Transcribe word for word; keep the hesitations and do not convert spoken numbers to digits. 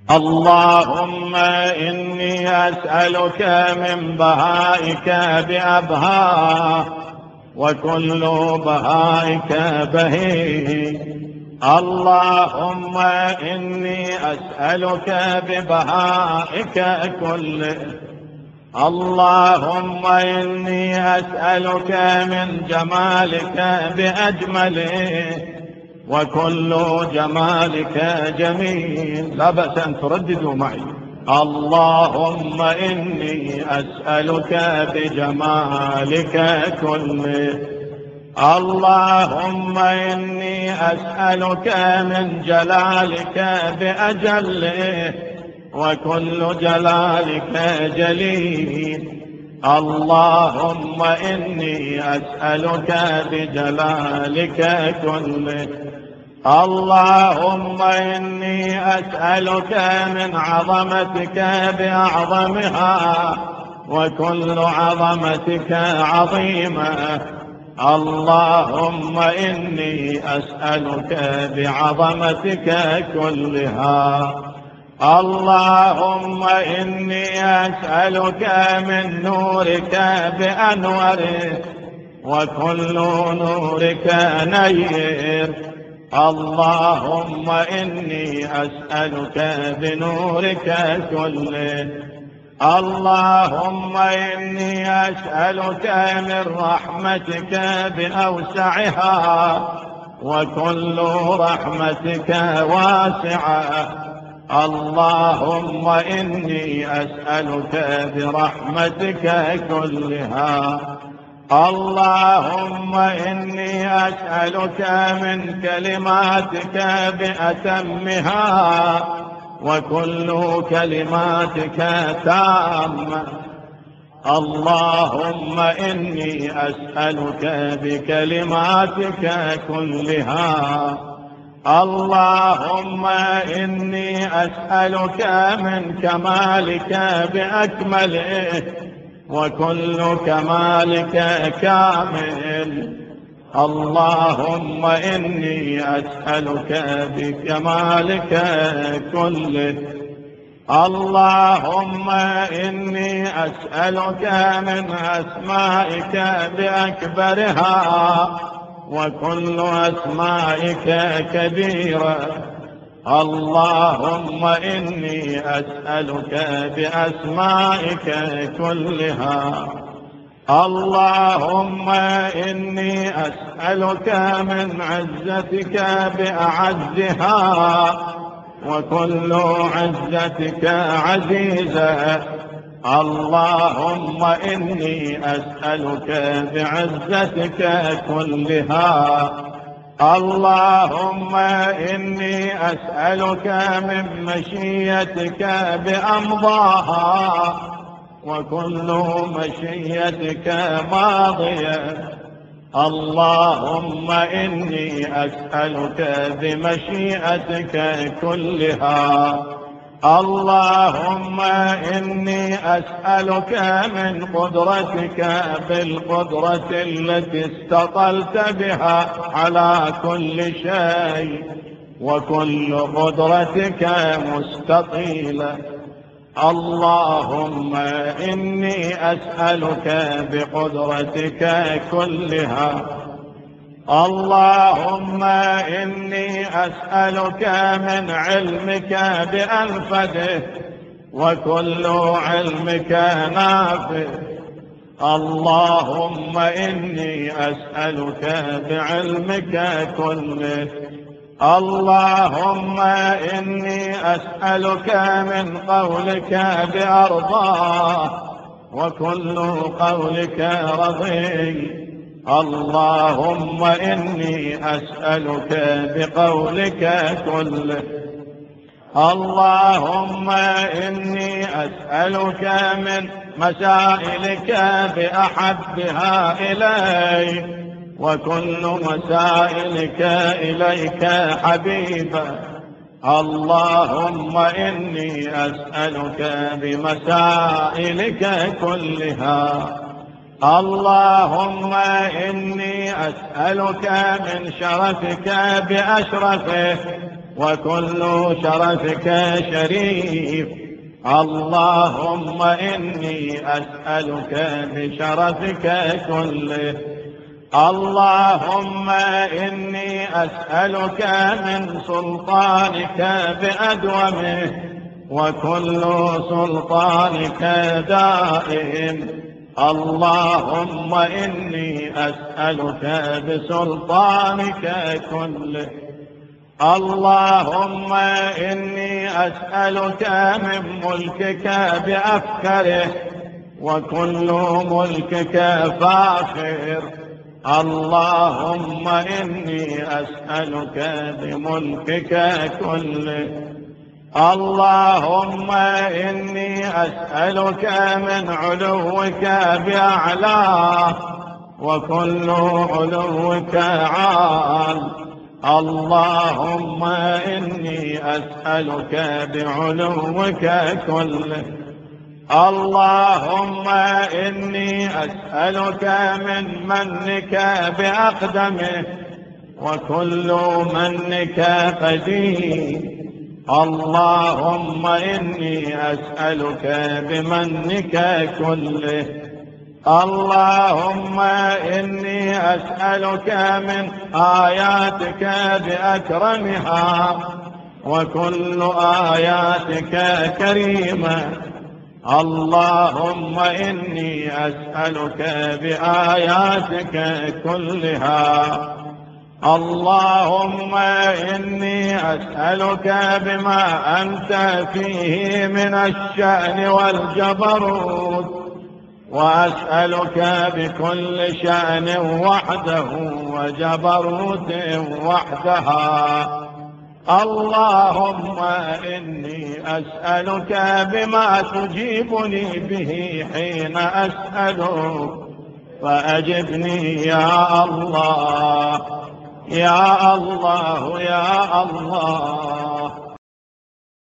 اللهم إني أسألك من بهائك بأبهاه وكل بهائك بهي. اللهم إني أسألك ببهائك كله. اللهم إني أسألك من جمالك بأجمله وكل جمالك جميل. لا بأس أن ترددوا معي. اللهم إني أسألك بجمالك كله. اللهم إني أسألك من جلالك بأجله وكل جلالك جليل. اللهم إني أسألك بجلالك كله. اللهم إني أسألك من عظمتك بأعظمها وكل عظمتك عظيمة. اللهم إني أسألك بعظمتك كلها. اللهم إني أسألك من نورك بأنوره وكل نورك نير. اللهم إني أسألك بنورك كله. اللهم إني أسألك من رحمتك بأوسعها وكل رحمتك واسعة. اللهم إني أسألك برحمتك كلها. اللهم إني أسألك من كلماتك بأتمها وكل كلماتك تامة. اللهم إني أسألك بكلماتك كلها. اللهم إني أسألك من كمالك بأكمله وكل كمالك كامل. اللهم إني أسألك بكمالك كله. اللهم إني أسألك من أسمائك بأكبرها وكل أسمائك كبيرة. اللهم إني أسألك بأسمائك كلها. اللهم إني أسألك من عزتك بأعزها وكل عزتك عزيزة. اللهم إني أسألك بعزتك كلها. اللهم إني أسألك من مشيتك بأمضاها وكل مشيتك ماضية. اللهم إني أسألك بمشيئتك كلها. اللهم إني أسألك من قدرتك بالقدرة التي استطلت بها على كل شيء وكل قدرتك مستطيلة. اللهم إني أسألك بقدرتك كلها. اللهم إني أسألك من علمك بأنفذه وكل علمك نافذ. اللهم إني أسألك بعلمك كله. اللهم إني أسألك من قولك بأرضاه وكل قولك رضي. اللهم إني أسألك بقولك كله. اللهم إني أسألك من مسائلك بأحبها إليك وكل مسائلك إليك حبيبا. اللهم إني أسألك بمسائلك كلها. اللهم إني أسألك من شرفك بأشرفه وكل شرفك شريف. اللهم إني أسألك بشرفك كله. اللهم إني أسألك من سلطانك بأدومه وكل سلطانك دائم. اللهم إني أسألك بسلطانك كله. اللهم إني أسألك من ملكك بأفكره وكل ملكك فاخر. اللهم إني أسألك بملكك كله. اللهم إني أسألك من علوك بأعلاه وكل علوك عال. اللهم إني أسألك بعلوك كله. اللهم إني أسألك من منك بأقدمه وكل منك قديم. اللهم إني أسألك بمنك كله. اللهم إني أسألك من آياتك بأكرمها وكل آياتك كريمة. اللهم إني أسألك بآياتك كلها. اللهم إني أسألك بما أنت فيه من الشأن والجبروت وأسألك بكل شأن وحده وجبروت وحدها. اللهم إني أسألك بما تجيبني به حين أسألك فأجبني يا الله يا الله يا الله.